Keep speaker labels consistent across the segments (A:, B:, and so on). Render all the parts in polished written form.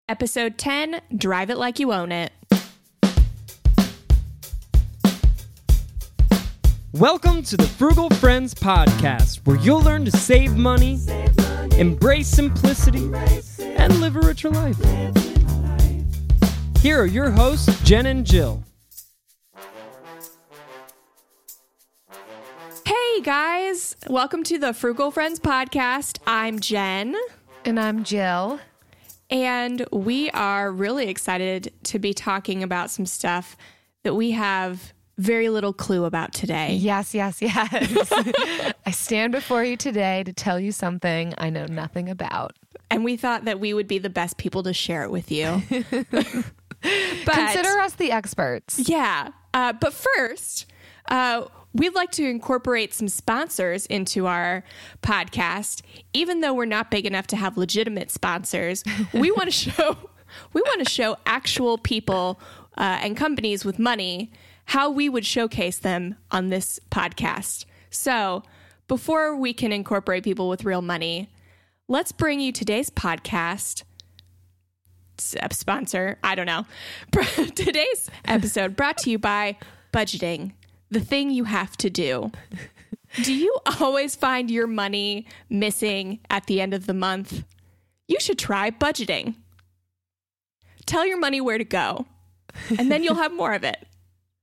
A: Episode 10, Drive It Like You Own It.
B: Welcome to the Frugal Friends Podcast, where you'll learn to save money, embrace simplicity, and live a richer life. Here are your hosts, Jen and Jill.
A: Hey guys, welcome to the Frugal Friends Podcast. I'm Jen.
C: And I'm Jill.
A: And we are really excited to be talking about some stuff that we have very little clue about today.
C: Yes. I stand before you today to tell you something I know nothing about.
A: And we thought that we would be the best people to share it with you. But,
C: consider us the experts.
A: Yeah. But first, we'd like to incorporate some sponsors into our podcast. Even though we're not big enough to have legitimate sponsors, we want to show actual people and companies with money how we would showcase them on this podcast. So before we can incorporate people with real money, let's bring you today's podcast sponsor. I don't know. Today's episode brought to you by budgeting. The thing you have to do. Do you always find your money missing at the end of the month? You should try budgeting. Tell your money where to go, and then you'll have more of it.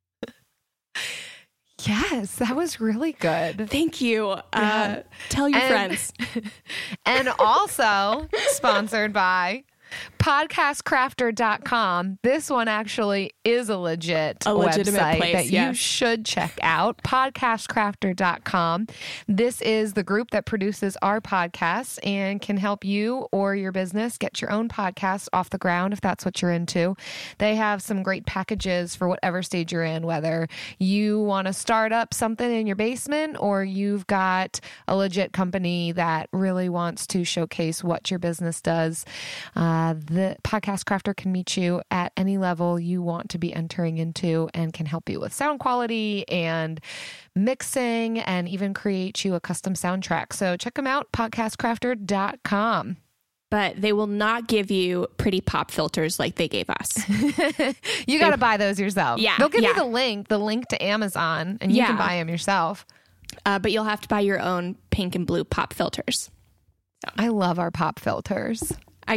C: Yes, that was really good.
A: Thank you. Tell your friends.
C: And also sponsored by podcastcrafter.com. This one actually is a legitimate website
A: place,
C: that
A: yes.
C: you should check out. Podcastcrafter.com. This is the group that produces our podcasts and can help you or your business get your own podcast off the ground if that's what you're into. They have some great packages for whatever stage you're in, whether you want to start up something in your basement or you've got a legit company that really wants to showcase what your business does. The Podcast Crafter can meet you at any level you want to be entering into and can help you with sound quality and mixing and even create you a custom soundtrack. So check them out, podcastcrafter.com.
A: But they will not give you pretty pop filters like they gave us.
C: You got to buy those yourself.
A: Yeah.
C: They'll give you the link to Amazon, and you can buy them yourself.
A: But you'll have to buy your own pink and blue pop filters.
C: So. I love our pop filters.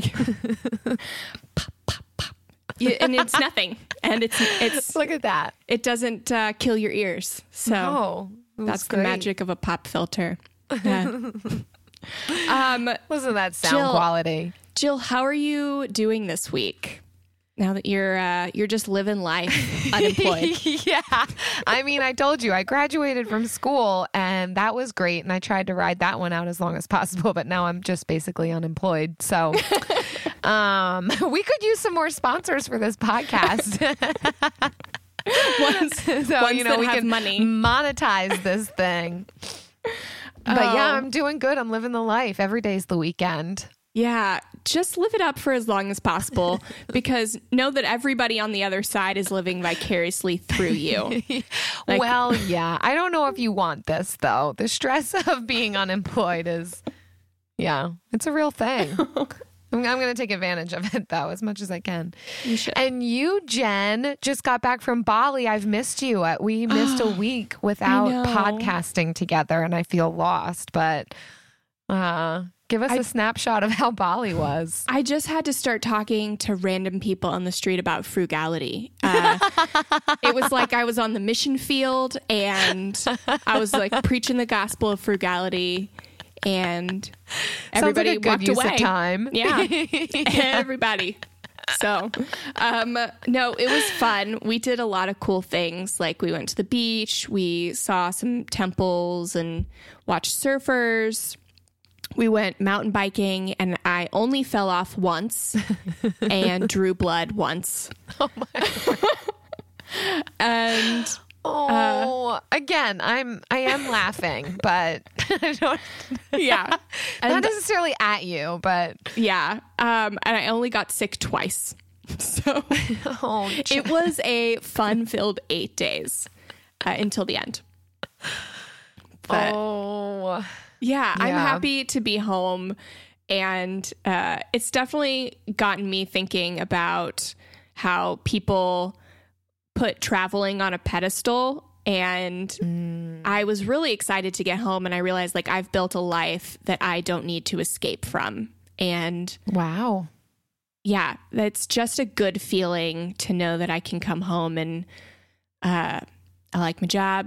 A: Pop, pop, pop. Yeah, and it's nothing. And it's
C: look at that.
A: It doesn't kill your ears. So that's
C: great.
A: the magic of a pop filter.
C: Listen to that sound
A: Jill,
C: quality.
A: Jill, how are you doing this week? Now that you're just living life unemployed.
C: Yeah. I mean, I told you I graduated from school and that was great. And I tried to ride that one out as long as possible, but now I'm just basically unemployed. So we could use some more sponsors for this podcast.
A: Ones
C: we
A: that have
C: can
A: money.
C: Monetize this thing. But yeah, I'm doing good. I'm living the life. Every day's the weekend.
A: Yeah, just live it up for as long as possible because know that everybody on the other side is living vicariously through you.
C: Well, yeah. I don't know if you want this, though. The stress of being unemployed it's a real thing. I'm going to take advantage of it, though, as much as I can.
A: You should.
C: And you, Jen, just got back from Bali. I've missed you. We missed a week without podcasting together, and I feel lost, but... give us a snapshot of how Bali was.
A: I just had to start talking to random people on the street about frugality. It was like I was on the mission field and I was like preaching the gospel of frugality and everybody
C: like a good
A: walked
C: use
A: away.
C: Of time.
A: Yeah. Everybody. So, no, it was fun. We did a lot of cool things. Like we went to the beach, we saw some temples and watched surfers. We went mountain biking and I only fell off once and drew blood once.
C: Oh my God. And again, I am laughing, but I don't.
A: Yeah,
C: not necessarily at you, but
A: yeah. And I only got sick twice, so it was a fun-filled 8 days until the end. But, yeah, I'm happy to be home And it's definitely gotten me thinking about how people put traveling on a pedestal. And I was really excited to get home, and I realized like I've built a life that I don't need to escape from. And
C: wow.
A: Yeah, that's just a good feeling to know that I can come home and I like my job.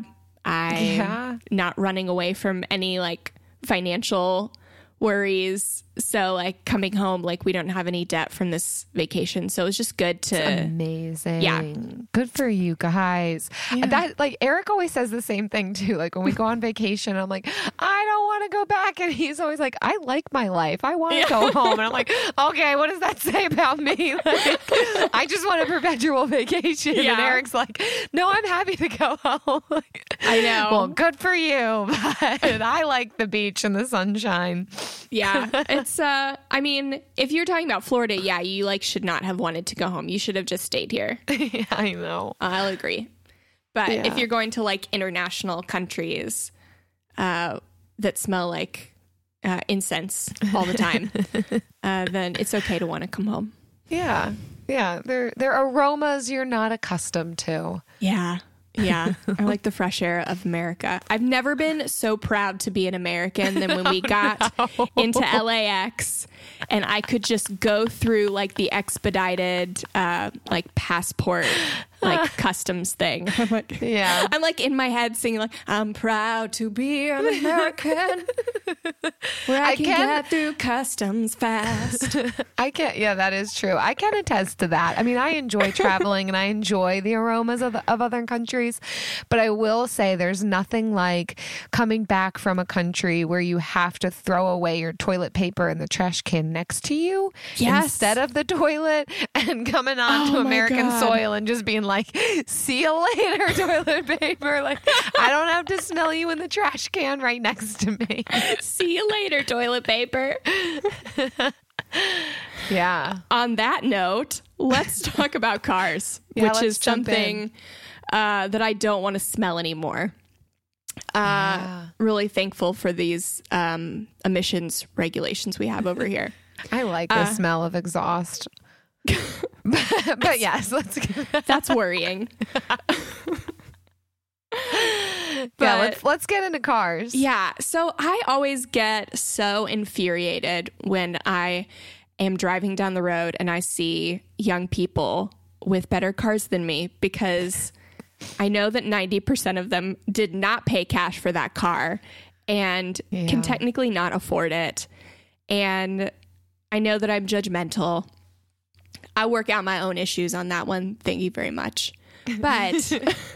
A: I'm not running away from any like financial worries. So like coming home, like we don't have any debt from this vacation. So it was just good to.
C: That's amazing.
A: Yeah.
C: Good for you guys.
A: Yeah.
C: That like Eric always says the same thing too. Like when we go on vacation, I'm like, I don't want to go back. And he's always like, I like my life. I want to go home. And I'm like, okay, what does that say about me? Like, I just want a perpetual vacation.
A: Yeah.
C: And Eric's like, no, I'm happy to go home.
A: I know.
C: Well, good for you. But I like the beach and the sunshine.
A: Yeah. It's, I mean, if you're talking about Florida, yeah, you like should not have wanted to go home. You should have just stayed here.
C: Yeah, I know.
A: I'll agree. But
C: Yeah.
A: if you're going to like international countries that smell like incense all the time, then it's okay to want to come home.
C: Yeah. Yeah. They're aromas you're not accustomed to.
A: Yeah. Yeah. I like the fresh air of America. I've never been so proud to be an American than when we got into LAX and I could just go through like the expedited like passport like customs thing. I'm like,
C: Yeah.
A: I'm like in my head singing like, I'm proud to be an American where I can get through customs fast.
C: I can't. Yeah, that is true. I can attest to that. I mean, I enjoy traveling and I enjoy the aromas of other countries, but I will say there's nothing like coming back from a country where you have to throw away your toilet paper in the trash can next to you instead of the toilet and coming onto American soil and just being like, see you later, toilet paper. Like, I don't have to smell you in the trash can right next to me.
A: See you later, toilet paper.
C: Yeah.
A: On that note, let's talk about cars,
C: Yeah,
A: which
C: let's
A: is
C: jump
A: something that I don't want to smell anymore. Really thankful for these emissions regulations we have over here.
C: I like the smell of exhaust. but yes,
A: That's worrying.
C: Let's get into cars.
A: Yeah. So I always get so infuriated when I am driving down the road and I see young people with better cars than me because I know that 90% of them did not pay cash for that car and can technically not afford it. And I know that I'm judgmental. I work out my own issues on that one. Thank you very much. But
C: does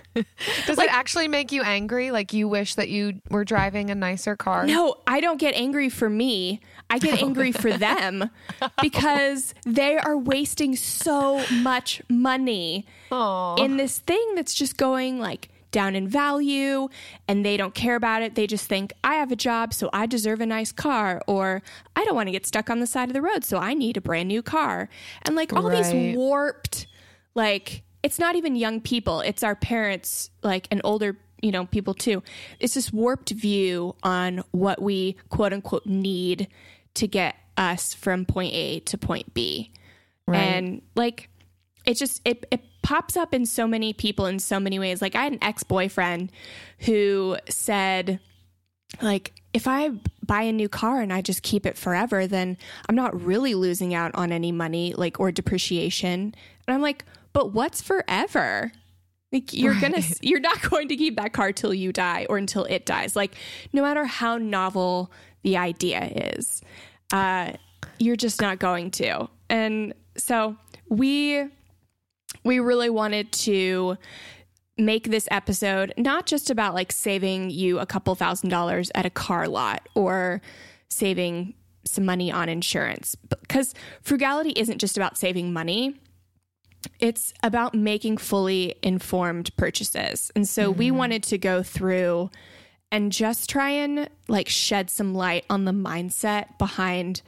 C: it actually make you angry? Like you wish that you were driving a nicer car?
A: No, I don't get angry for me. I get angry for them because they are wasting so much money in this thing that's just going like down in value and they don't care about it. They just think I have a job, so I deserve a nice car, or I don't want to get stuck on the side of the road, so I need a brand new car. And like all these warped, like, it's not even young people. It's our parents, like, and older, people too. It's this warped view on what we quote unquote need to get us from point A to point B. Right. And like, it just, it pops up in so many people in so many ways. Like I had an ex-boyfriend who said, like, if I buy a new car and I just keep it forever, then I'm not really losing out on any money, like, or depreciation. And I'm like, but what's forever? Like you're not going to keep that car till you die or until it dies. Like no matter how novel the idea is, you're just not going to. And so we really wanted to make this episode not just about like saving you a couple $1,000s at a car lot or saving some money on insurance, because frugality isn't just about saving money. It's about making fully informed purchases. And so we wanted to go through and just try and like shed some light on the mindset behind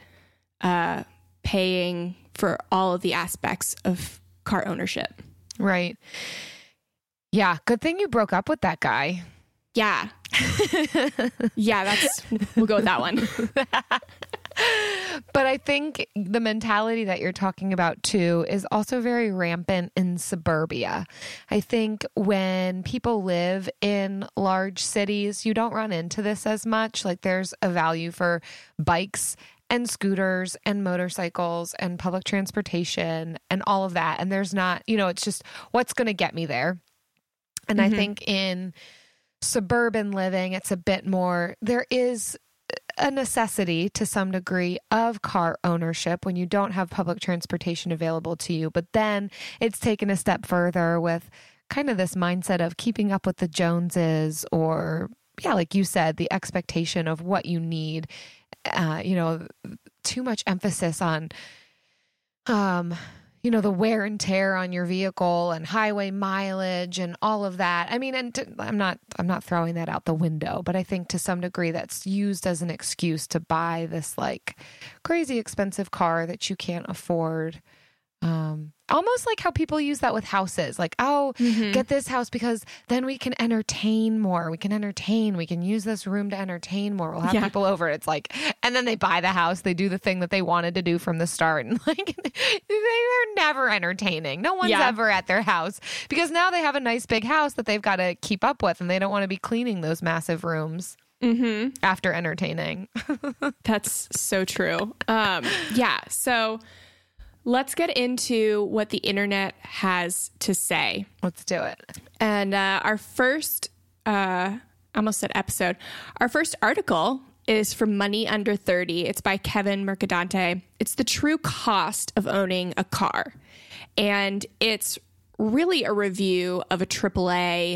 A: paying for all of the aspects of car ownership.
C: Right. Yeah. Good thing you broke up with that guy.
A: Yeah. Yeah, we'll go with that one.
C: But I think the mentality that you're talking about too is also very rampant in suburbia. I think when people live in large cities, you don't run into this as much. Like there's a value for bikes and scooters and motorcycles and public transportation and all of that. And there's not, it's just what's going to get me there. And I think in suburban living, it's a bit more, there is a necessity to some degree of car ownership when you don't have public transportation available to you. But then it's taken a step further with kind of this mindset of keeping up with the Joneses or, like you said, the expectation of what you need. Too much emphasis on, the wear and tear on your vehicle and highway mileage and all of that. I mean, and I'm not throwing that out the window, but I think to some degree that's used as an excuse to buy this like crazy expensive car that you can't afford. Almost like how people use that with houses. Like, get this house because then we can entertain more. We can use this room to entertain more. We'll have people over. It's like, and then they buy the house. They do the thing that they wanted to do from the start. And like, they're never entertaining. No one's ever at their house because now they have a nice big house that they've got to keep up with and they don't want to be cleaning those massive rooms after entertaining.
A: That's so true. So let's get into what the internet has to say.
C: Let's do it.
A: And our first, almost said episode, our first article is from Money Under 30. It's by Kevin Mercadante. It's the true cost of owning a car. And it's really a review of a AAA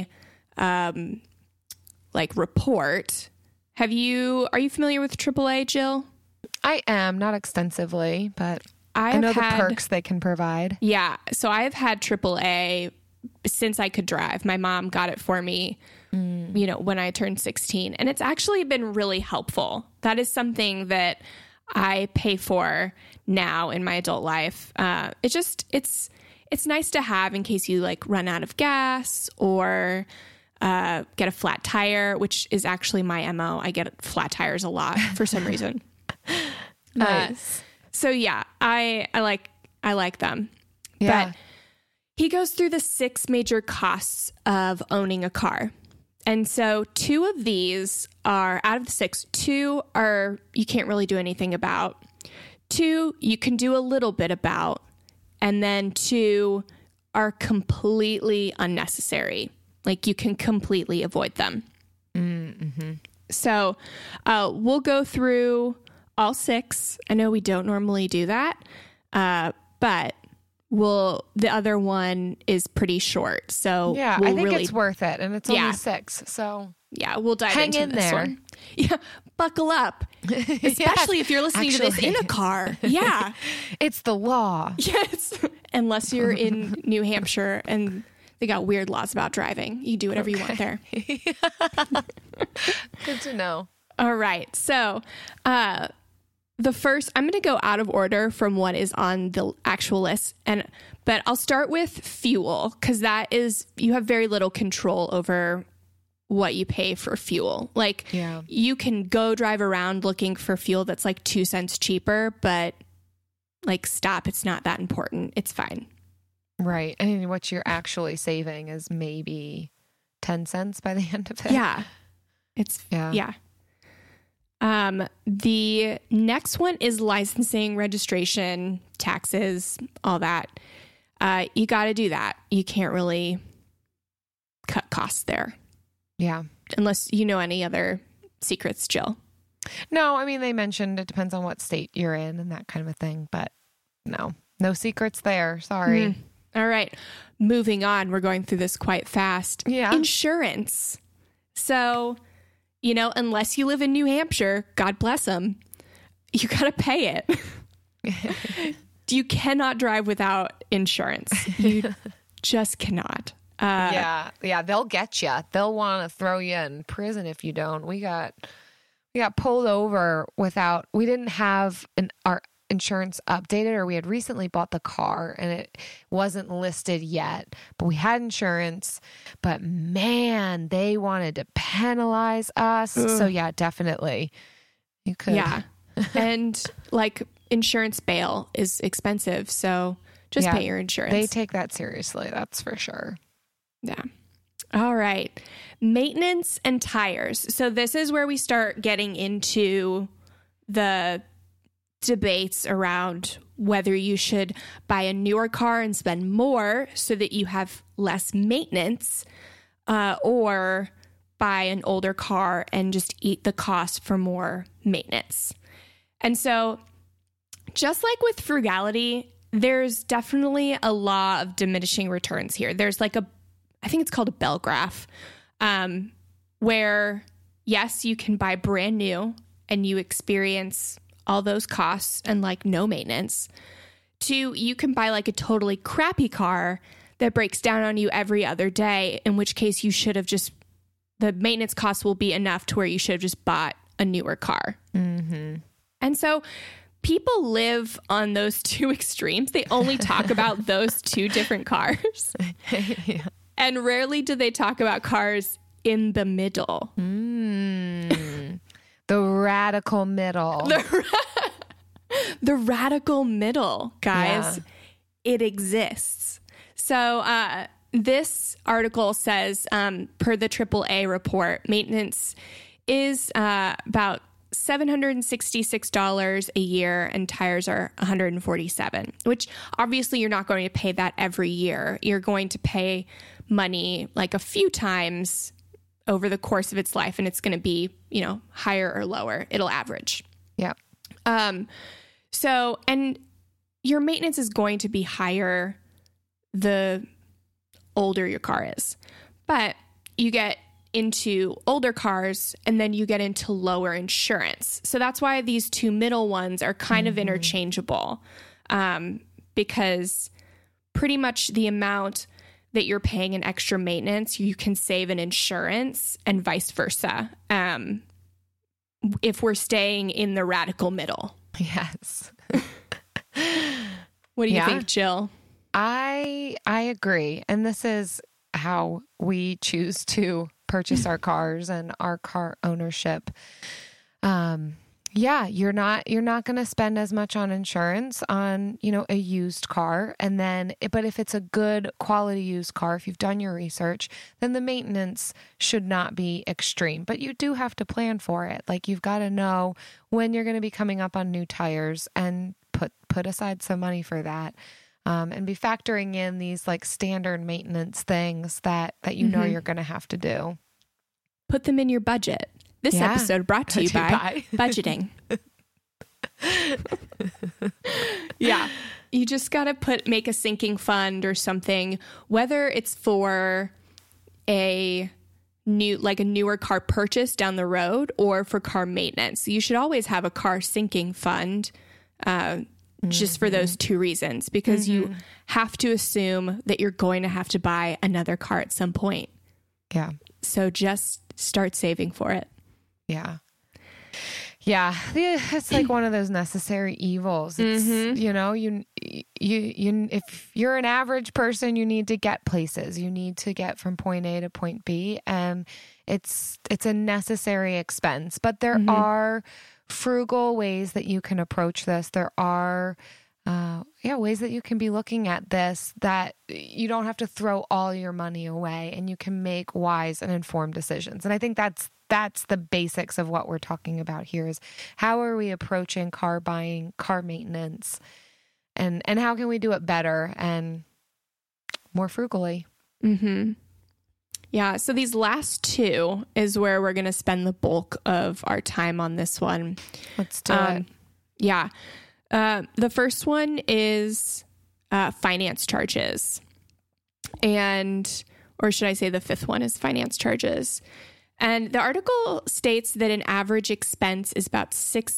A: report. Are you familiar with AAA, Jill?
C: I am, not extensively, but I know the perks they can provide.
A: Yeah. So I've had AAA since I could drive. My mom got it for me, when I turned 16. And it's actually been really helpful. That is something that I pay for now in my adult life. It's nice to have in case you like run out of gas or get a flat tire, which is actually my MO. I get flat tires a lot for some reason.
C: Nice.
A: So yeah, I like them.
C: Yeah.
A: But he goes through the 6 major costs of owning a car. And so 2 of these are, out of the 6, 2 are you can't really do anything about. 2 you can do a little bit about. And then 2 are completely unnecessary. Like you can completely avoid them. Mm-hmm. So we'll go through all 6. I know we don't normally do that, but the other one is pretty short. So
C: yeah, I think it's worth it, and it's only 6. So
A: yeah, we'll dive
C: hang
A: into
C: in
A: this
C: there.
A: one. Yeah, buckle up, especially if you're listening to this in a car. Yeah,
C: it's the law.
A: Yes, unless you're in New Hampshire and they got weird laws about driving. You do whatever you want there.
C: Good to know.
A: All right, so. The first, I'm going to go out of order from what is on the actual list, but I'll start with fuel because that is, you have very little control over what you pay for fuel. Like you can go drive around looking for fuel that's like 2 cents cheaper, but like stop, it's not that important. It's fine.
C: Right. I mean, what you're actually saving is maybe 10 cents by the end of it.
A: Yeah. Yeah. The next one is licensing, registration, taxes, all that. You got to do that. You can't really cut costs there.
C: Yeah.
A: Unless you know any other secrets, Jill.
C: No, I mean, they mentioned it depends on what state you're in and that kind of a thing, but no secrets there. Sorry.
A: All right. Moving on. We're going through this quite fast.
C: Yeah.
A: Insurance. So, unless you live in New Hampshire, God bless them, you got to pay it. You cannot drive without insurance. You just cannot.
C: Yeah. They'll get you. They'll want to throw you in prison if you don't. We got pulled over we didn't have our insurance updated, or we had recently bought the car and it wasn't listed yet, but we had insurance, but man, they wanted to penalize us. Ugh. So yeah, definitely you could
A: And like insurance bail is expensive. So just pay your insurance.
C: They take that seriously. That's for sure.
A: Yeah. All right. Maintenance and tires. So this is where we start getting into the debates around whether you should buy a newer car and spend more so that you have less maintenance, or buy an older car and just eat the cost for more maintenance. And so just like with frugality, there's definitely a law of diminishing returns here. There's like I think it's called a bell graph, where yes, you can buy brand new and you experience all those costs and like no maintenance, to you can buy like a totally crappy car that breaks down on you every other day, in which case you should have just, the maintenance costs will be enough to where you should have just bought a newer car. Mm-hmm. And so people live on those two extremes. They only talk about those two different cars. Yeah. And rarely do they talk about cars in the middle.
C: The radical middle.
A: The radical middle, guys. Yeah. It exists. So this article says, per the AAA report, maintenance is about $766 a year and tires are $147, which obviously you're not going to pay that every year. You're going to pay money like a few times over the course of its life, and it's going to be, higher or lower. It'll average.
C: Yeah.
A: So, and your maintenance is going to be higher the older your car is, but you get into older cars and then you get into lower insurance. So that's why these two middle ones are kind of interchangeable, because pretty much the amount that you're paying in extra maintenance, you can save in insurance and vice versa. If we're staying in the radical middle.
C: Yes.
A: What do you think, Jill?
C: I agree. And this is how we choose to purchase our cars and our car ownership. You're not going to spend as much on insurance on, a used car. And then, but if it's a good quality used car, if you've done your research, then the maintenance should not be extreme, but you do have to plan for it. Like you've got to know when you're going to be coming up on new tires and put aside some money for that. And be factoring in these like standard maintenance things that know you're going to have to do.
A: Put them in your budget. This episode brought to you by budgeting. Yeah. You just got to make a sinking fund or something, whether it's for a newer car purchase down the road or for car maintenance. You should always have a car sinking fund, just for those two reasons, because you have to assume that you're going to have to buy another car at some point.
C: Yeah. So
A: just start saving for it.
C: Yeah. Yeah. It's like one of those necessary evils. It's, if you're an average person, you need to get places. You need to get from point A to point B. And it's a necessary expense, but there are frugal ways that you can approach this. There are, ways that you can be looking at this, that you don't have to throw all your money away and you can make wise and informed decisions. And I think that's the basics of what we're talking about here, is how are we approaching car buying, car maintenance, and how can we do it better and more frugally? Mm-hmm.
A: Yeah. So these last two is where we're going to spend the bulk of our time on this one.
C: Let's do it.
A: Yeah. The first one is finance charges. Or should I say the fifth one is finance charges. And the article states that an average expense is about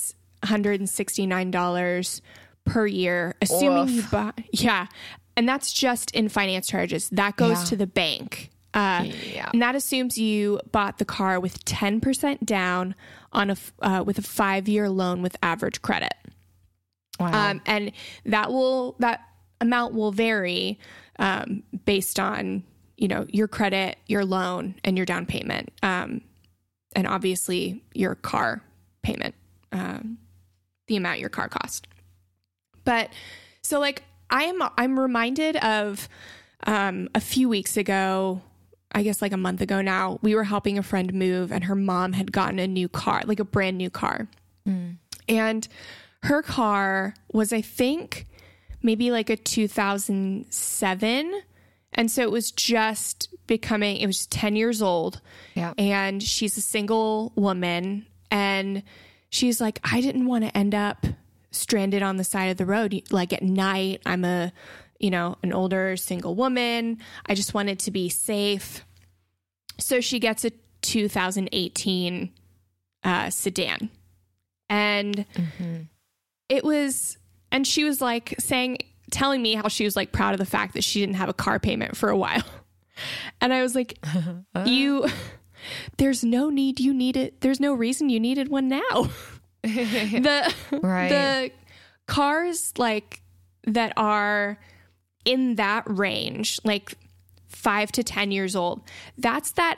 A: $669 per year, assuming you buy. Yeah. And that's just in finance charges. That goes to the bank. And that assumes you bought the car with 10% down on with a 5-year loan with average credit.
C: Wow.
A: And that amount will vary based on, your credit, your loan, and your down payment. And obviously your car payment. the amount your car cost. But so like I'm reminded of a few weeks ago, I guess like a month ago now, we were helping a friend move and her mom had gotten a new car, like a brand new car. And her car was, I think, maybe like a 2007. And so it was just it was 10 years old.
C: Yeah.
A: And she's a single woman. And she's like, I didn't want to end up stranded on the side of the road. Like at night, I'm an older single woman. I just wanted to be safe. So she gets a 2018 sedan. And and she was like telling me how she was like proud of the fact that she didn't have a car payment for a while. And I was like, there's no need you need it. There's no reason you needed one now. The cars like that are in that range, like 5 to 10 years old, that's the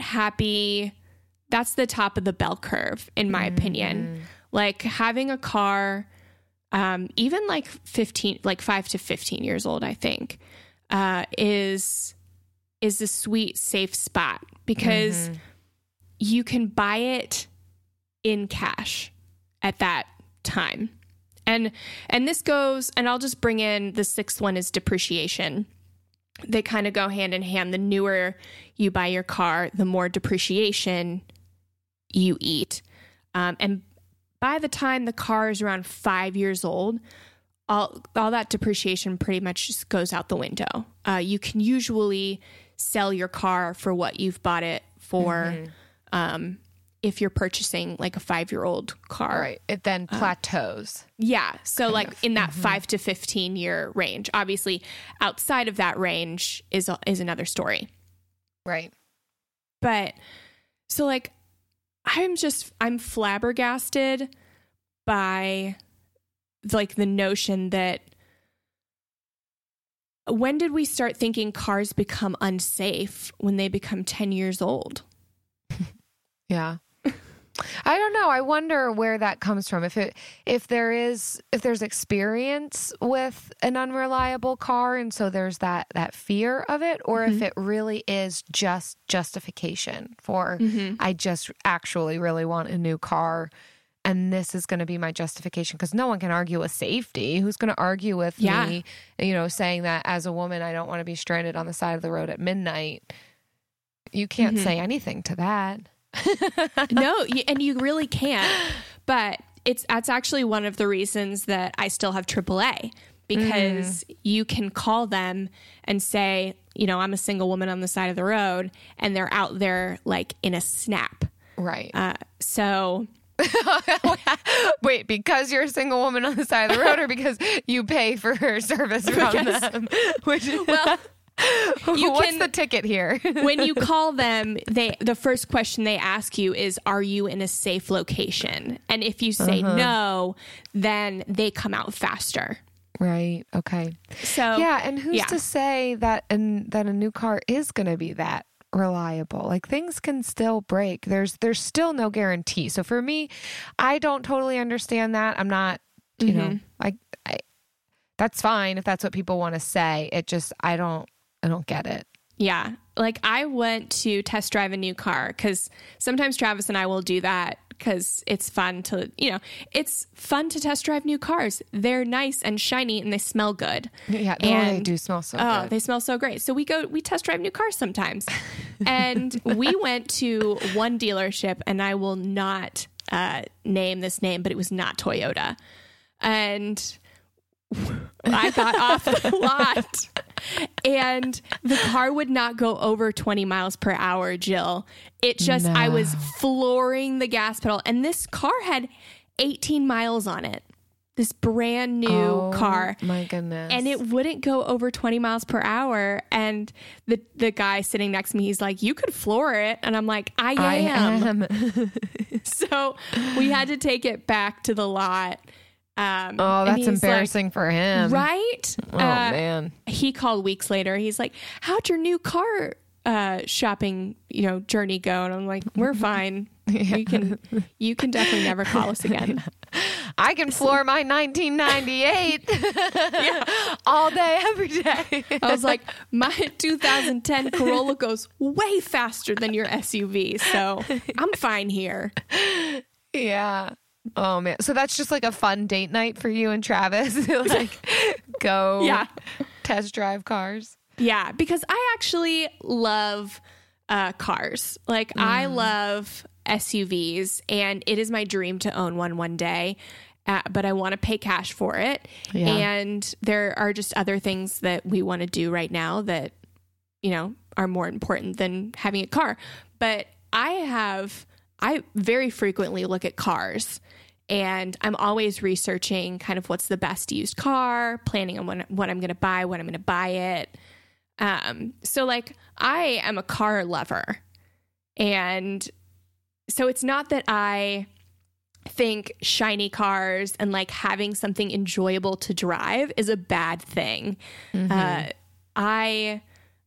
A: top of the bell curve, in my opinion. Like having a car, even like 5 to 15 years old, I think, is a sweet, safe spot because you can buy it in cash at that time. And this goes, and I'll just bring in the sixth one is depreciation. They kind of go hand in hand. The newer you buy your car, the more depreciation you eat. And by the time the car is around 5 years old, all that depreciation pretty much just goes out the window. You can usually sell your car for what you've bought it for. If you're purchasing like a 5-year-old car.
C: Right. It then plateaus.
A: Yeah. So like in that 5 to 15 year range. Obviously outside of that range is another story.
C: Right.
A: But so like I'm flabbergasted by like the notion that when did we start thinking cars become unsafe when they become 10 years old?
C: Yeah. I don't know. I wonder where that comes from. If there's experience with an unreliable car, and so there's that fear of it, or if it really is just justification for I just actually really want a new car, and this is going to be my justification, because no one can argue with safety. Who's going to argue with me? Saying that as a woman I don't want to be stranded on the side of the road at midnight. You can't say anything to that.
A: No, and you really can't. But that's actually one of the reasons that I still have AAA, because you can call them and say, I'm a single woman on the side of the road, and they're out there like in a snap.
C: Right.
A: So
C: wait, because you're a single woman on the side of the road, or because you pay for service from them? What's the ticket here?
A: When you call them, the first question they ask you is, are you in a safe location? And if you say no, then they come out faster.
C: Right. Okay.
A: So
C: yeah, and who's to say that a new car is going to be that reliable? Like, things can still break. There's still no guarantee. So for me, I don't totally understand that. I'm not, I that's fine if that's what people want to say. It just, I don't get it.
A: Yeah. Like, I went to test drive a new car because sometimes Travis and I will do that because it's fun to test drive new cars. They're nice and shiny and they smell good.
C: Yeah, they do smell so good.
A: Oh, they smell so great. So we test drive new cars sometimes. And we went to one dealership, and I will not name this name, but it was not Toyota. And I got off the lot, and the car would not go over 20 miles per hour, Jill. I was flooring the gas pedal, and this car had 18 miles on it. This brand new car.
C: My goodness.
A: And it wouldn't go over 20 miles per hour. And the guy sitting next to me, he's like, you could floor it. And I'm like, I am. So we had to take it back to the lot.
C: That's embarrassing for him.
A: Right?
C: Oh, man.
A: He called weeks later. He's like, how'd your new car shopping, journey go? And I'm like, we're fine. You can definitely never call us again.
C: I can floor my 1998 all day, every day.
A: I was like, my 2010 Corolla goes way faster than your SUV, so I'm fine here.
C: Yeah. Oh man. So that's just like a fun date night for you and Travis. Like go test drive cars.
A: Yeah, because I actually love cars. Like I love SUVs, and it is my dream to own one day. But I want to pay cash for it. Yeah. And there are just other things that we want to do right now that, are more important than having a car. But I very frequently look at cars, and I'm always researching kind of what's the best used car, planning on what I'm going to buy, when I'm going to buy it. So like I am a car lover, and so it's not that I think shiny cars and like having something enjoyable to drive is a bad thing. Mm-hmm. I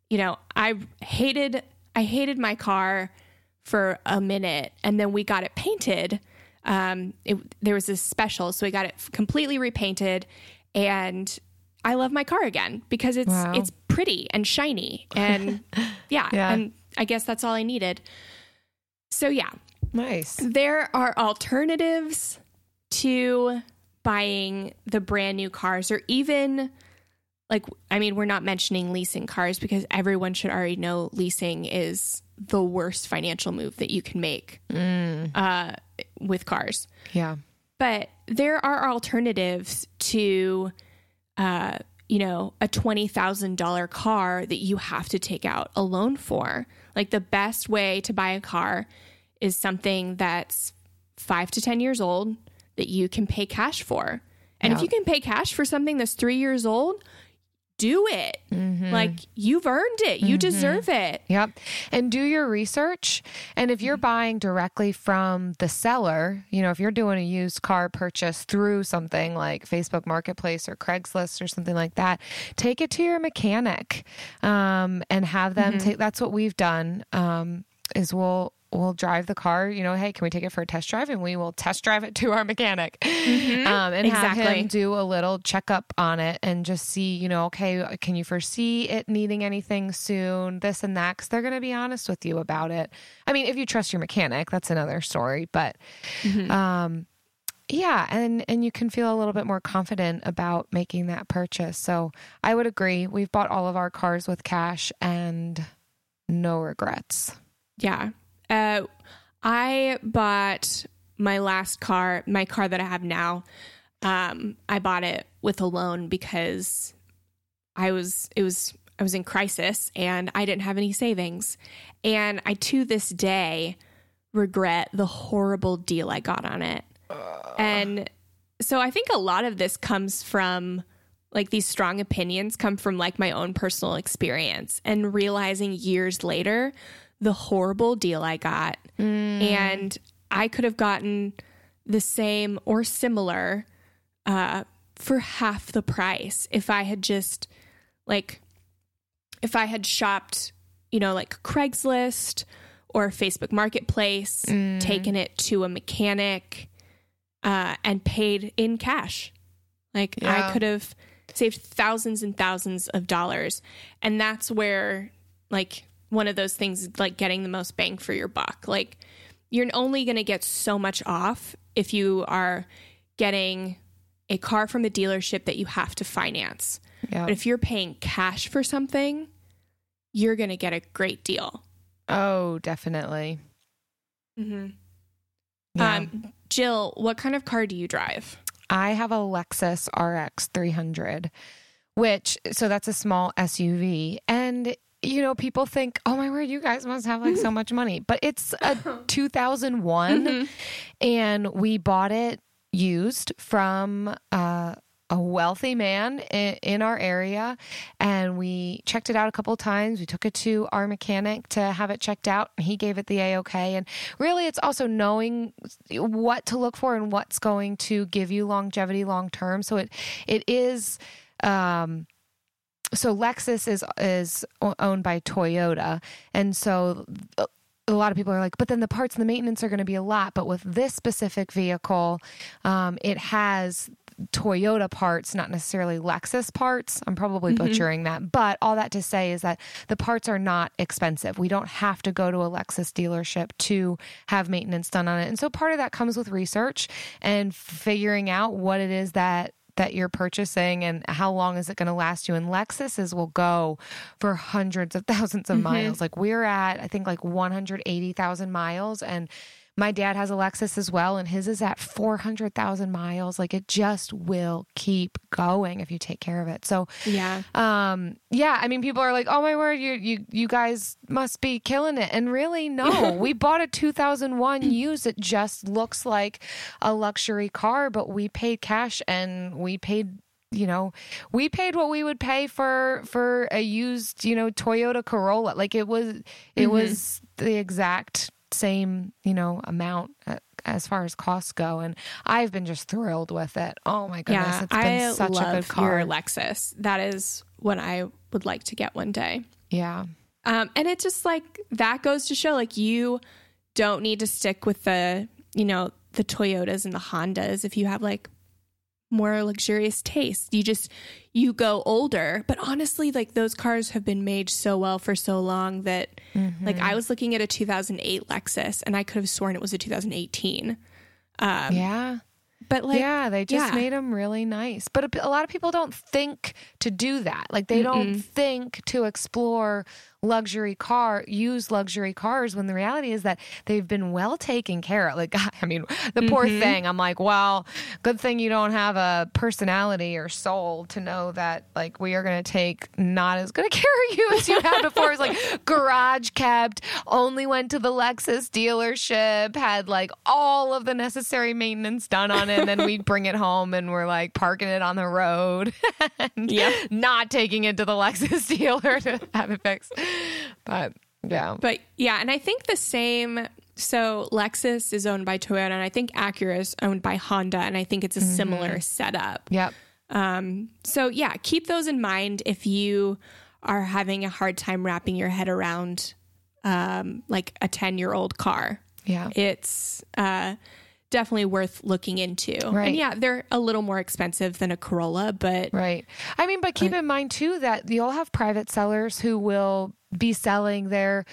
A: hated my car for a minute, and then we got it painted. There was this special, so we got it completely repainted, and I love my car again because it's pretty and shiny, and and I guess that's all I needed. So yeah.
C: Nice.
A: There are alternatives to buying the brand new cars, or even we're not mentioning leasing cars because everyone should already know leasing is the worst financial move that you can make with cars.
C: Yeah.
A: But there are alternatives to, a $20,000 car that you have to take out a loan for. Like the best way to buy a car is something that's 5 to 10 years old that you can pay cash for. And if you can pay cash for something that's 3 years old, do it. Mm-hmm. Like you've earned it. You deserve it.
C: Yep. And do your research. And if you're buying directly from the seller, if you're doing a used car purchase through something like Facebook Marketplace or Craigslist or something like that, take it to your mechanic and have them take, that's what we've done, is we'll drive the car, hey, can we take it for a test drive? And we will test drive it to our mechanic and have him do a little checkup on it and just see, okay, can you foresee it needing anything soon, this and that? Because they're going to be honest with you about it. I mean, if you trust your mechanic, that's another story. But and you can feel a little bit more confident about making that purchase. So I would agree. We've bought all of our cars with cash and no regrets.
A: Yeah. I bought my last car, my car that I have now. I bought it with a loan because I was in crisis and I didn't have any savings. And I, to this day, regret the horrible deal I got on it. And so I think a lot of this comes from like these strong opinions come from like my own personal experience and realizing years later the horrible deal I got. And I could have gotten the same or similar for half the price if I had just if I had shopped, like Craigslist or Facebook Marketplace, taken it to a mechanic and paid in cash. I could have saved thousands and thousands of dollars. And that's where one of those things like getting the most bang for your buck. Like you're only going to get so much off if you are getting a car from a dealership that you have to finance. Yeah. But if you're paying cash for something, you're going to get a great deal.
C: Oh, definitely.
A: Mm-hmm. Yeah. Jill, what kind of car do you drive?
C: I have a Lexus RX 300, so that's a small SUV. And people think, oh my word, you guys must have like so much money. But it's a 2001 and we bought it used from a wealthy man in our area. And we checked it out a couple of times. We took it to our mechanic to have it checked out. And he gave it the A-OK. And really, it's also knowing what to look for and what's going to give you longevity long term. So it is... So Lexus is owned by Toyota. And so a lot of people are like, but then the parts and the maintenance are going to be a lot. But with this specific vehicle, it has Toyota parts, not necessarily Lexus parts. I'm probably butchering that. But all that to say is that the parts are not expensive. We don't have to go to a Lexus dealership to have maintenance done on it. And so part of that comes with research and figuring out what it is that you're purchasing and how long is it going to last you. And Lexuses will go for hundreds of thousands of miles. Like we're at, I think like 180,000 miles. And my dad has a Lexus as well, and his is at 400,000 miles. Like it just will keep going if you take care of it. So
A: yeah.
C: I mean, people are like, oh my word, you guys must be killing it. And really, no, we bought a 2001 used. It just looks like a luxury car, but we paid cash and we paid what we would pay for a used, Toyota Corolla. Like it was the exact same, amount as far as costs go. And I've been just thrilled with it. Oh my goodness.
A: Yeah,
C: it's been such a good car.
A: Your Lexus. That is what I would like to get one day.
C: Yeah.
A: And it just like, that goes to show like you don't need to stick with the Toyotas and the Hondas if you have like more luxurious taste. You go older, but honestly, like those cars have been made so well for so long that like I was looking at a 2008 Lexus and I could have sworn it was a 2018. But like,
C: they just made them really nice. But a lot of people don't think to do that. Like they don't think to explore used luxury cars, when the reality is that they've been well taken care of. Like, I mean, the poor thing, I'm like, well, good thing you don't have a personality or soul to know that like we are going to take not as good a care of you as you had before. It's like garage kept, only went to the Lexus dealership, had like all of the necessary maintenance done on it. And then we'd bring it home and we're like parking it on the road and not taking it to the Lexus dealer to have it fixed. But yeah.
A: And I think the same. So Lexus is owned by Toyota, and I think Acura is owned by Honda, and I think it's a similar setup.
C: Yep.
A: So yeah, keep those in mind if you are having a hard time wrapping your head around like a 10-year-old car.
C: Yeah.
A: It's definitely worth looking into.
C: Right.
A: And yeah, they're a little more expensive than a Corolla, but
C: right. I mean, but keep in mind too that you'll have private sellers who will be selling their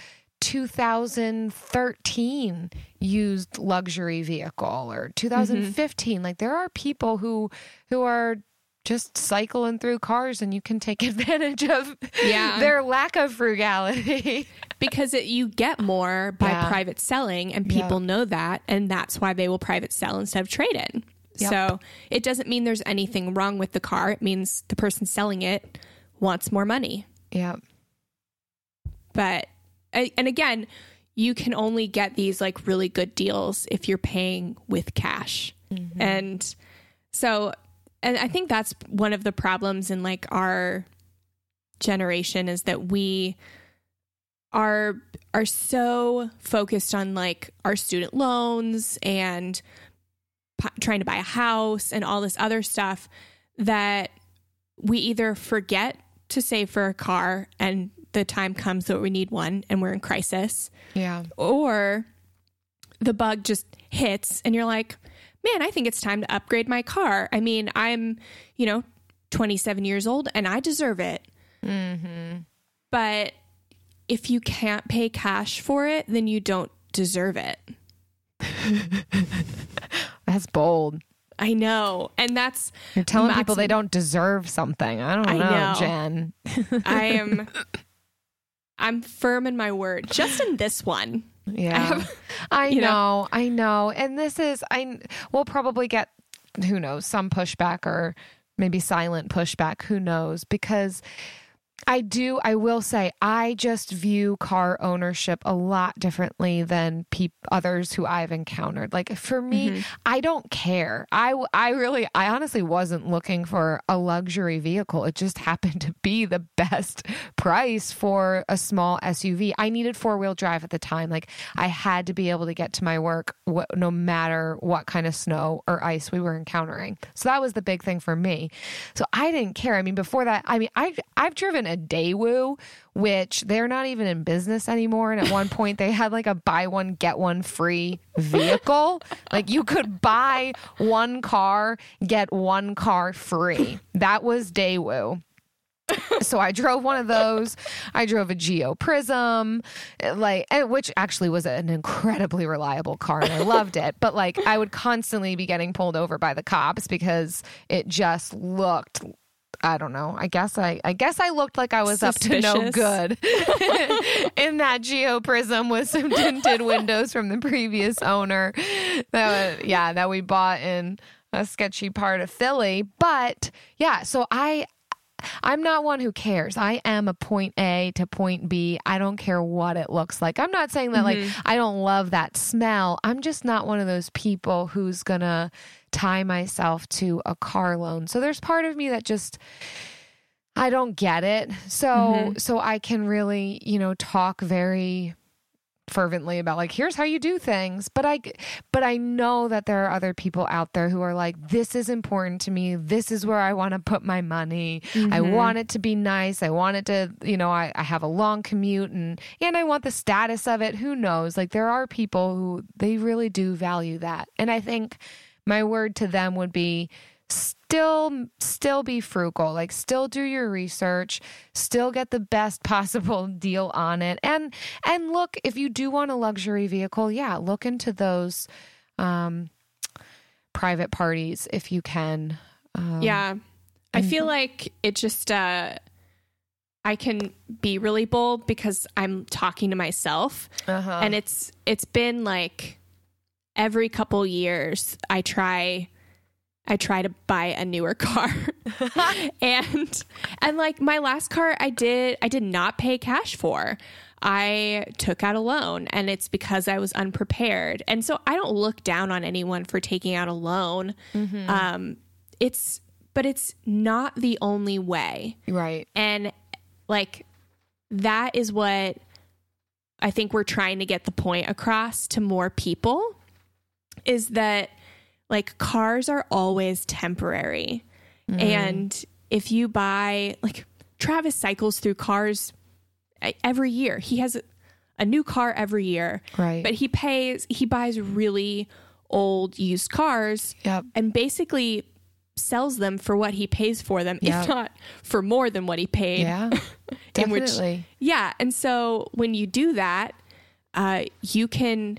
C: 2013 used luxury vehicle or 2015. Like there are people who are just cycling through cars, and you can take advantage of their lack of frugality.
A: Because you get more by private selling, and people know that, and that's why they will private sell instead of trade in. Yep. So it doesn't mean there's anything wrong with the car. It means the person selling it wants more money.
C: Yeah.
A: But, and again, you can only get these like really good deals if you're paying with cash. And so, and I think that's one of the problems in like our generation is that we are so focused on like our student loans and trying to buy a house and all this other stuff that we either forget to save for a car and the time comes that we need one and we're in crisis.
C: Yeah.
A: Or the bug just hits and you're like, man, I think it's time to upgrade my car. I mean, I'm, 27 years old and I deserve it. But if you can't pay cash for it, then you don't deserve it.
C: That's bold.
A: I know. And
C: you're telling people they don't deserve something. I don't know, Jen.
A: I'm firm in my word, just in this one.
C: Yeah. I know. And we'll probably get, who knows, some pushback or maybe silent pushback, who knows, because I will say, I just view car ownership a lot differently than others who I've encountered. Like for me, I don't care. I honestly wasn't looking for a luxury vehicle. It just happened to be the best price for a small SUV. I needed 4-wheel drive at the time. Like I had to be able to get to my work no matter what kind of snow or ice we were encountering. So that was the big thing for me. So I didn't care. I mean, before that, I've driven a Daewoo, which they're not even in business anymore. And at one point they had like a buy one, get one free vehicle. Like you could buy one car, get one car free. That was Daewoo. So I drove one of those. I drove a Geo Prism, which actually was an incredibly reliable car, and I loved it. But like, I would constantly be getting pulled over by the cops because it just looked, I don't know. I guess I looked like I was suspicious. Up to no good in that Geo Prism with some tinted windows from the previous owner that we bought in a sketchy part of Philly. But yeah, so I'm not one who cares. I am a point A to point B. I don't care what it looks like. I'm not saying that like I don't love that smell. I'm just not one of those people who's gonna tie myself to a car loan. So there's part of me that just, I don't get it. So I can really, talk very fervently about like, here's how you do things. But I know that there are other people out there who are like, this is important to me. This is where I want to put my money. I want it to be nice. I want it to, I have a long commute and I want the status of it. Who knows? Like there are people who they really do value that. And I think my word to them would be still be frugal, like still do your research, still get the best possible deal on it. And look, if you do want a luxury vehicle, look into those private parties if you can.
A: I feel like it just, I can be really bold because I'm talking to myself and it's been like every couple years I try to buy a newer car and like my last car I did not pay cash for. I took out a loan and it's because I was unprepared. And so I don't look down on anyone for taking out a loan. But it's not the only way.
C: Right.
A: And like, that is what I think we're trying to get the point across to more people is that like cars are always temporary. And if you buy, like Travis cycles through cars every year. He has a new car every year.
C: Right.
A: But he buys really old used cars and basically sells them for what he pays for them, if not for more than what he paid.
C: Yeah, definitely.
A: And so when you do that, you can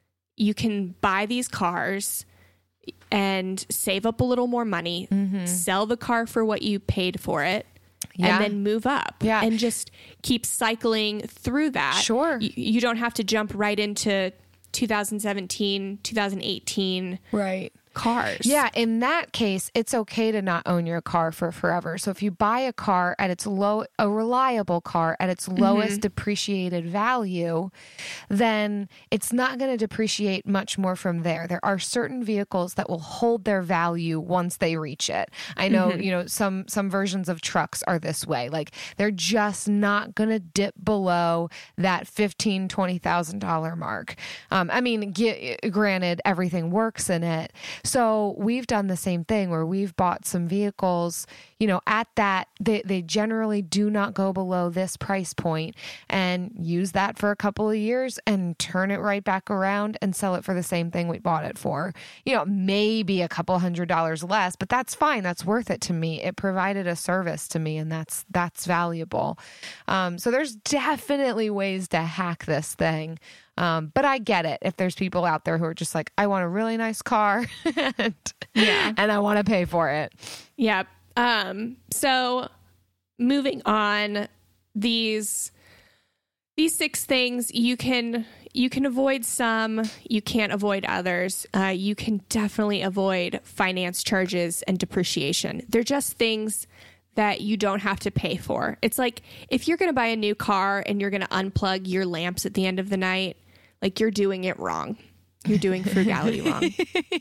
A: buy these cars and save up a little more money, sell the car for what you paid for it, and then move up and just keep cycling through that.
C: Sure.
A: You don't have to jump right into 2017, 2018 cars.
C: Yeah, in that case, it's okay to not own your car for forever. So if you buy a car at a reliable car at its lowest depreciated value, then it's not going to depreciate much more from there. There are certain vehicles that will hold their value once they reach it. I know, some versions of trucks are this way. Like they're just not going to dip below that $15,000, $20,000 mark. I mean, granted, everything works in it. So we've done the same thing where we've bought some vehicles, at that, they generally do not go below this price point and use that for a couple of years and turn it right back around and sell it for the same thing we bought it for. Maybe a couple $100 less, but that's fine. That's worth it to me. It provided a service to me and that's valuable. So there's definitely ways to hack this thing. But I get it. If there's people out there who are just like, I want a really nice car and I want to pay for it.
A: Yeah. So moving on, these 6 things, you can avoid some, you can't avoid others. You can definitely avoid finance charges and depreciation. They're just things that you don't have to pay for. It's like if you're going to buy a new car and you're going to unplug your lamps at the end of the night, like you're doing it wrong. You're doing frugality wrong.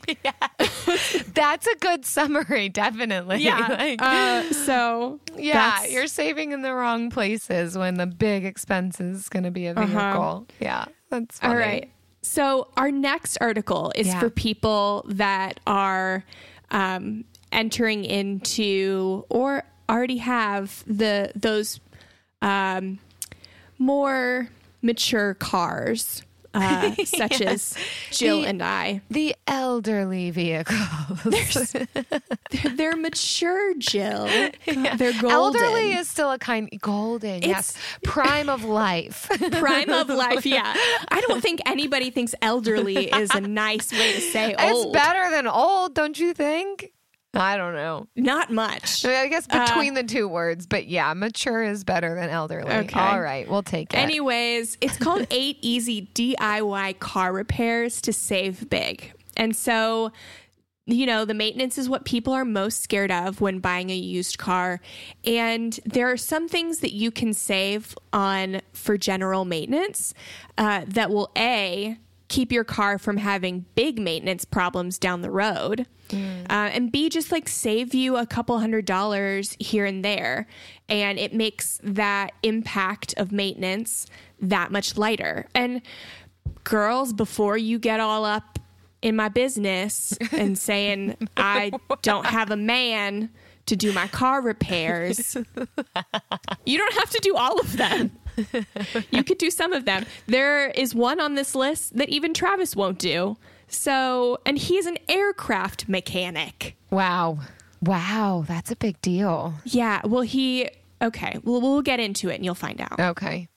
C: That's a good summary, definitely.
A: Yeah.
C: You're saving in the wrong places when the big expense is going to be a vehicle. Yeah, that's funny.
A: All right. So our next article is for people that are entering into or already have those more mature cars, such as Jill and I.
C: The elderly vehicles.
A: They're mature, Jill. They're golden.
C: Elderly is still a kind golden. Yes. Prime of life.
A: Prime of life. Yeah. I don't think anybody thinks elderly is a nice way to say old.
C: It's better than old, don't you think? I don't know.
A: Not much.
C: I guess between the two words, but yeah, mature is better than elderly.
A: Okay.
C: All right, we'll take it.
A: Anyways, it's called 8 Easy DIY Car Repairs to Save Big. And so, you know, the maintenance is what people are most scared of when buying a used car. And there are some things that you can save on for general maintenance that will, A, keep your car from having big maintenance problems down the road. And B, just like save you a couple $100 here and there. And it makes that impact of maintenance that much lighter. And girls, before you get all up in my business and saying, I don't have a man to do my car repairs, you don't have to do all of them. You could do some of them. There is one on this list that even Travis won't do. So, and he's an aircraft mechanic.
C: Wow, that's a big deal.
A: Yeah, well, we'll get into it and you'll find out.
C: Okay.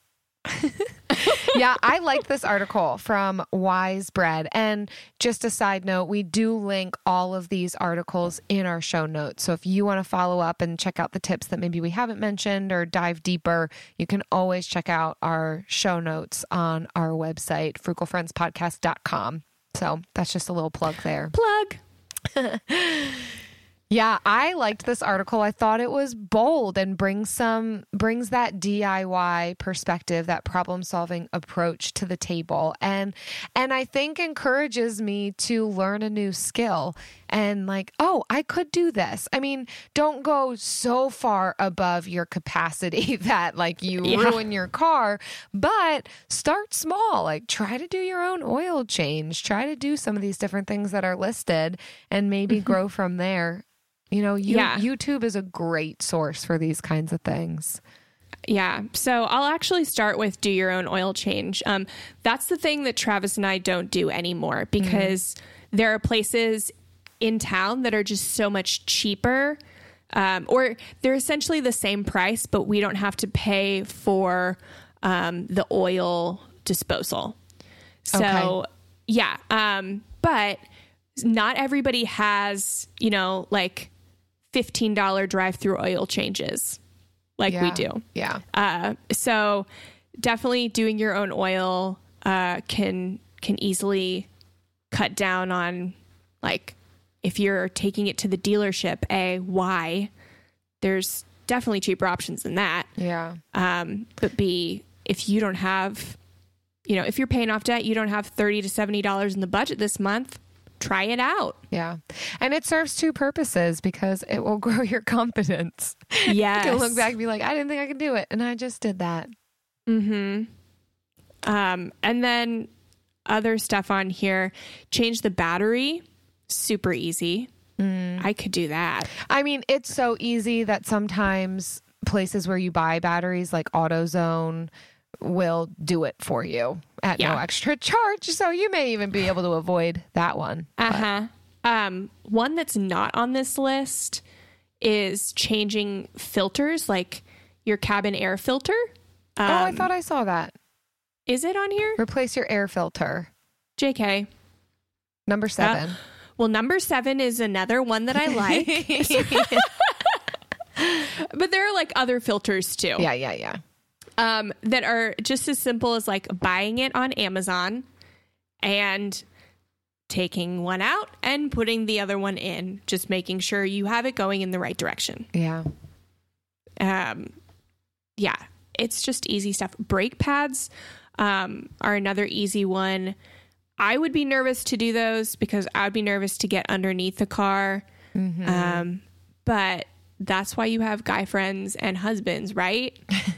C: Yeah, I like this article from Wise Bread. And just a side note, we do link all of these articles in our show notes. So if you want to follow up and check out the tips that maybe we haven't mentioned or dive deeper, you can always check out our show notes on our website, frugalfriendspodcast.com. So that's just a little plug there.
A: Plug.
C: Yeah, I liked this article. I thought it was bold and brings that DIY perspective, that problem-solving approach to the table. And I think encourages me to learn a new skill and like, oh, I could do this. I mean, don't go so far above your capacity that like you ruin your car, but start small. Like try to do your own oil change. Try to do some of these different things that are listed and maybe grow from there. You know, YouTube is a great source for these kinds of things.
A: Yeah. So I'll actually start with do your own oil change. That's the thing that Travis and I don't do anymore because there are places in town that are just so much cheaper, or they're essentially the same price, but we don't have to pay for the oil disposal. So, but not everybody has, you know, like $15 drive-through oil changes like we do.
C: Yeah.
A: So definitely doing your own oil can easily cut down on, like, if you're taking it to the dealership, there's definitely cheaper options than that.
C: Yeah.
A: But B, if you don't have, you know, if you're paying off debt, you don't have $30 to $70 in the budget this month, try it out.
C: Yeah. And it serves two purposes because it will grow your confidence.
A: Yes.
C: You can look back and be like, I didn't think I could do it. And I just did that.
A: Mm-hmm. And then other stuff on here, change the battery. Super easy. I could do that.
C: I mean, it's so easy that sometimes places where you buy batteries like AutoZone will do it for you at no extra charge. So you may even be able to avoid that one.
A: One that's not on this list is changing filters, like your cabin air filter.
C: I thought I saw that.
A: Is it on here?
C: Replace your air filter.
A: JK.
C: Number 7.
A: Well, number 7 is another one that I like. But there are like other filters too.
C: Yeah.
A: That are just as simple as like buying it on Amazon and taking one out and putting the other one in, just making sure you have it going in the right direction.
C: Yeah.
A: It's just easy stuff. Brake pads are another easy one. I would be nervous to do those because I would be nervous to get underneath the car. Mm-hmm. But that's why you have guy friends and husbands, right?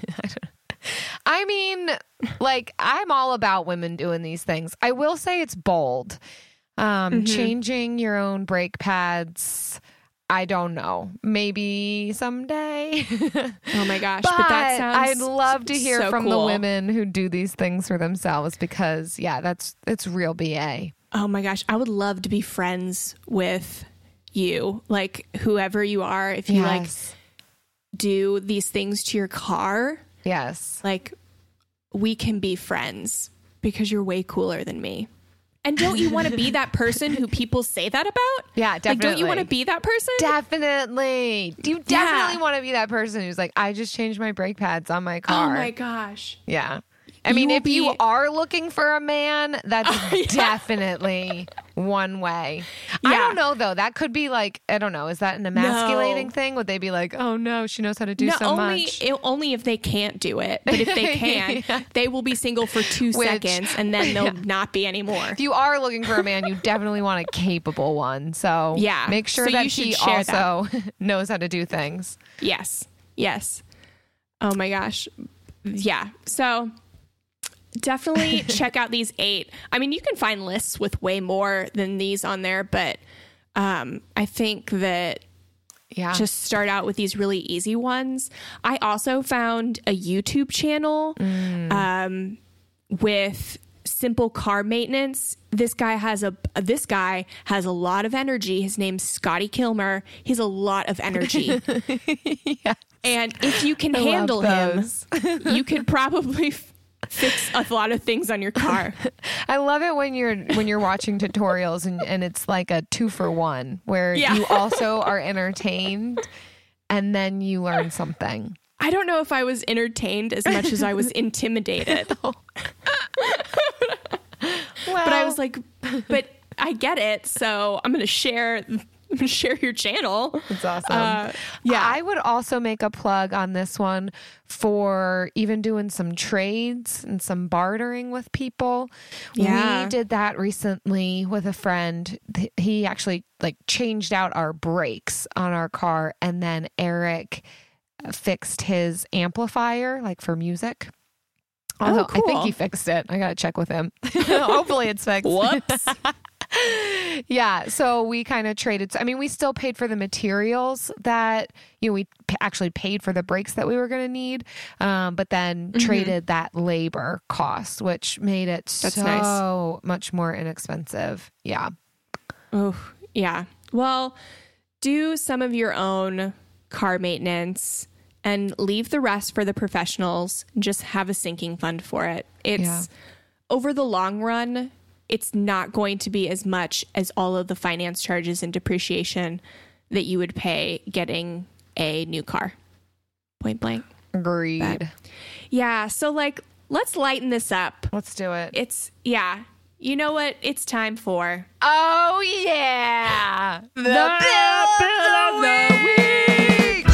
C: I mean, like, I'm all about women doing these things. I will say it's bold. Changing your own brake pads. I don't know. Maybe someday.
A: Oh my gosh. But that sounds
C: I'd love to hear
A: so
C: from the
A: cool.
C: women who do these things for themselves because, it's real BA.
A: Oh my gosh. I would love to be friends with you. Like, whoever you are, if you like do these things to your car,
C: Yes.
A: like, we can be friends because you're way cooler than me. And don't you want to be that person who people say that about?
C: Yeah,
A: Like,
C: definitely.
A: don't you want to be that person?
C: Definitely. You definitely want to be that person who's like, I just changed my brake pads on my car.
A: Oh my gosh.
C: Yeah. I mean,
A: will
C: if you
A: be-
C: are looking for a man, that's definitely one way. I
A: Yeah.
C: don't know, though. That could be like, I don't know. Is that an emasculating thing? Would they be like, oh no, she knows how to do so much?
A: Only if they can't do it. But if they can, they will be single for 2 seconds and then they'll not be anymore.
C: If you are looking for a man, you definitely want a capable one. So
A: Yeah.
C: make sure
A: So
C: that
A: you should
C: he
A: share
C: also knows how to do things.
A: Yes. Yes. Oh my gosh. Yeah. So definitely check out these 8. I mean, you can find lists with way more than these on there, but I think that
C: Yeah.
A: just start out with these really easy ones. I also found a YouTube channel with simple car maintenance. This guy has a lot of energy. His name's Scotty Kilmer. He has a lot of energy.
C: Yeah.
A: And if you can
C: I
A: handle
C: love
A: him,
C: those.
A: you could probably fix a lot of things on your car.
C: I love it when you're watching tutorials and it's like a 2-for-1 where
A: Yeah.
C: you also are entertained and then you learn something.
A: I don't know if I was entertained as much as I was intimidated.
C: Well,
A: But I was like, but I get it. So I'm going to share your channel.
C: it's awesome.
A: Yeah.
C: I would also make a plug on this one for even doing some trades and some bartering with people.
A: Yeah.
C: We did that recently with a friend. He actually like changed out our brakes on our car, and then Eric fixed his amplifier like for music. Although I think
A: cool.
C: he fixed it. I got to check with him. Hopefully it's fixed.
A: Whoops.
C: Yeah, so we kind of traded. I mean, we still paid for the materials that, we actually paid for the brakes that we were going to need, but then traded that labor cost, which made it
A: That's
C: so much more inexpensive. Yeah.
A: Oh, yeah. Well, do some of your own car maintenance and leave the rest for the professionals. Just have a sinking fund for it. It's over the long run, it's not going to be as much as all of the finance charges and depreciation that you would pay getting a new car. Point blank.
C: Agreed.
A: But- Yeah. So let's lighten this up.
C: Let's do it.
A: You know what? It's time for
C: Oh, yeah. The
A: Bill of the
C: Week.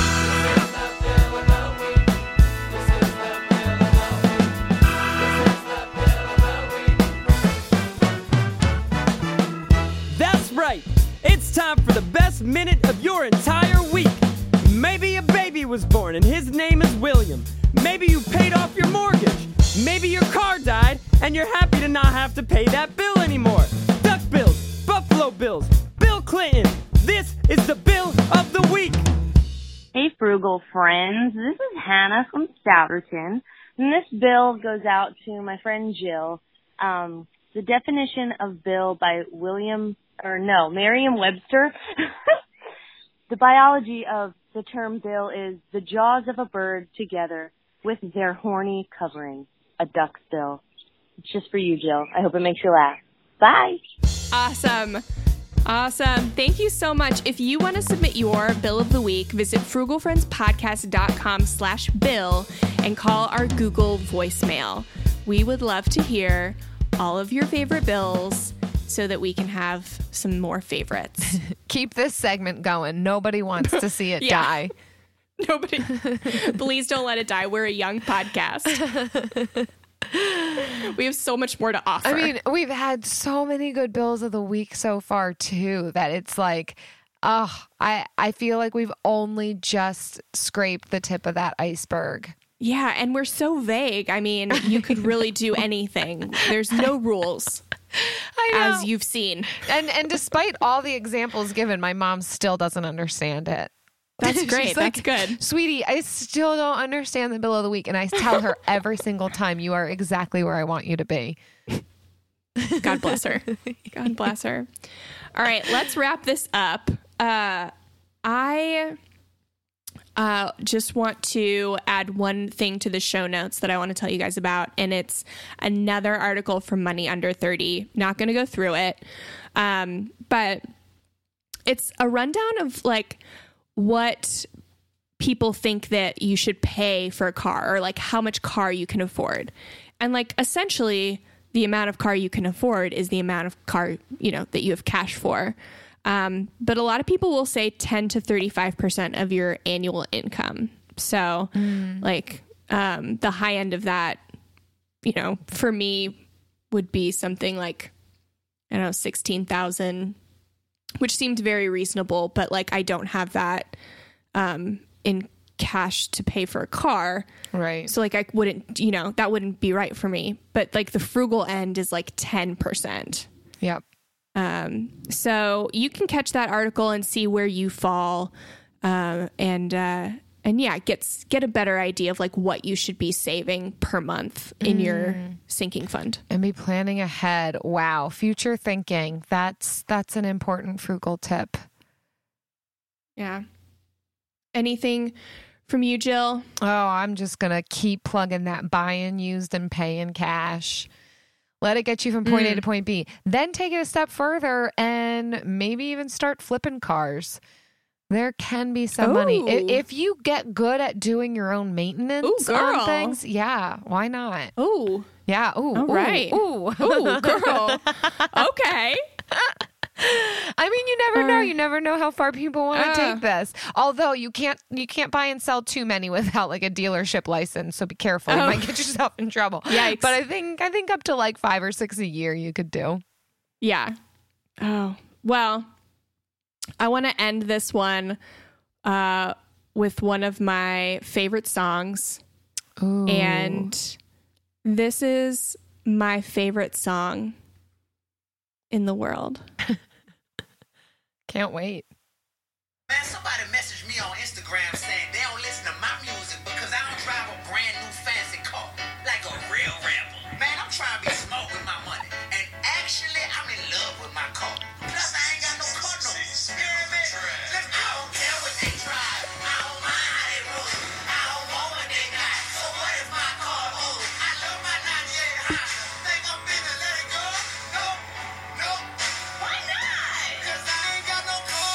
B: That's right. It's time for the best minute of your entire week. Maybe a baby was born and his name is William. Maybe you paid off your mortgage. Maybe your car died and you're happy to not have to pay that bill anymore. Duck bills, Buffalo Bills, Bill Clinton. This is the Bill of the Week.
D: Hey, Frugal friends. This is Hannah from Stouterton. And this bill goes out to my friend Jill. The definition of bill by Merriam-Webster. The biology of the term bill is the jaws of a bird together with their horny covering, a duck's bill. It's just for you, Jill. I hope it makes you laugh. Bye.
A: Awesome. Thank you so much. If you want to submit your Bill of the Week, visit frugalfriendspodcast.com/bill and call our Google voicemail. We would love to hear all of your favorite bills so that we can have some more favorites.
C: Keep this segment going. Nobody wants to see it
A: Yeah.
C: die.
A: Nobody, please don't let it die. We're a young podcast. We have so much more to offer.
C: I mean, we've had so many good bills of the week so far too that it's like, I feel like we've only just scraped the tip of that iceberg.
A: yeah, and we're so vague. I mean, you could really do anything. There's no rules.
C: I know.
A: as you've seen.
C: And despite all the examples given, my mom still doesn't understand it.
A: That's great.
C: She's
A: That's
C: like,
A: good.
C: Sweetie, I still don't understand the bill of the week. And I tell her every single time, you are exactly where I want you to be.
A: God bless her. God bless her. All right, let's wrap this up. I just want to add one thing to the show notes that I want to tell you guys about, and it's another article from Money Under 30. Not going to go through it, but it's a rundown of like what people think that you should pay for a car, or like how much car you can afford. And like essentially the amount of car you can afford is the amount of car, you know, that you have cash for. But a lot of people will say 10 to 35% of your annual income. So like the high end of that, you know, for me would be something like, I don't know, 16,000, which seemed very reasonable, but like I don't have that in cash to pay for a car.
C: Right.
A: So like I wouldn't, you know, that wouldn't be right for me. But like the frugal end is like 10%.
C: Yep.
A: So you can catch that article and see where you fall, and yeah, get a better idea of like what you should be saving per month in your sinking fund.
C: And be planning ahead. Wow. Future thinking. That's an important frugal tip.
A: Yeah. Anything from you, Jill?
C: Oh, I'm just going to keep plugging that buying used and paying cash. Let it get you from point A to point B. Then take it a step further and maybe even start flipping cars. There can be some money. If you get good at doing your own maintenance on things, yeah, why not?
A: Ooh.
C: Yeah. Ooh.
A: All right.
C: Ooh.
A: Ooh, girl. Okay.
C: I mean, you never know. You never know how far people want to take this. Although you can't buy and sell too many without like a dealership license. So be careful. You might get yourself in trouble.
A: Yikes.
C: But I think up to like 5 or 6 a year you could do.
A: Yeah. Oh, well, I want to end this one with one of my favorite songs.
C: Ooh.
A: And this is my favorite song in the world.
C: Can't wait.
E: Man, somebody messaged me on Instagram saying they don't listen to my music because I don't drive a brand new fancy car like a real rapper. Man, I'm trying to be smart with my money. And actually, I'm in love with my car. Plus, I ain't got no car no. You hear me? I don't care what they drive. I don't mind how they roll. I don't want what they got. So what if my car old? I love my 98 Honda. Think I'm finna let it go? No. Why not? Because I ain't got no car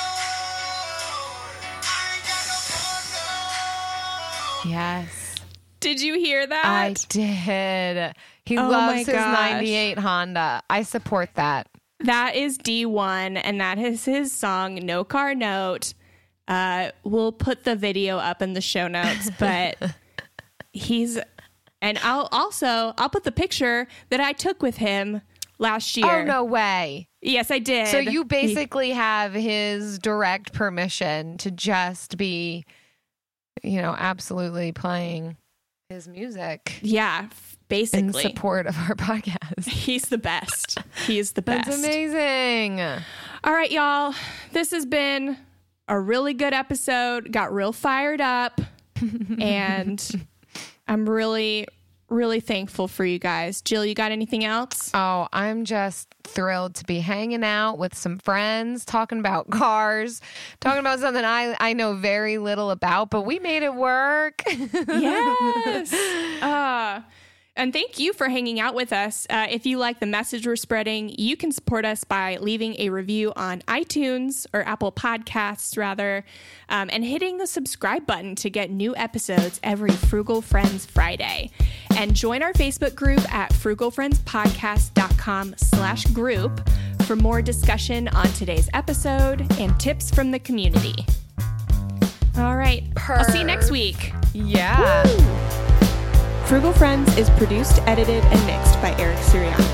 E: note. I ain't got no car note.
C: Yes.
A: Did you hear that?
C: I did. He
A: Oh
C: loves
A: my
C: his
A: gosh.
C: 98 Honda. I support that.
A: That is D1, and that is his song, No Car Note. We'll put the video up in the show notes, but and I'll put the picture that I took with him last year.
C: Oh, no way.
A: Yes, I did.
C: So you basically have his direct permission to just be, you know, absolutely playing his music
A: Yeah,
C: in
A: basically.
C: support of our podcast.
A: He's the best. He's the best.
C: That's amazing.
A: All right, y'all. This has been a really good episode. Got real fired up. And I'm really, really thankful for you guys. Jill, you got anything else?
C: Oh, I'm just thrilled to be hanging out with some friends, talking about cars, talking about something I know very little about, but we made it work.
A: Yes. And thank you for hanging out with us. If you like the message we're spreading, you can support us by leaving a review on iTunes or Apple Podcasts, rather, and hitting the subscribe button to get new episodes every Frugal Friends Friday. And join our Facebook group at frugalfriendspodcast.com/group for more discussion on today's episode and tips from the community. All right. I'll see you next week.
C: Yeah.
A: Frugal Friends is produced, edited, and mixed by Eric Sirianni.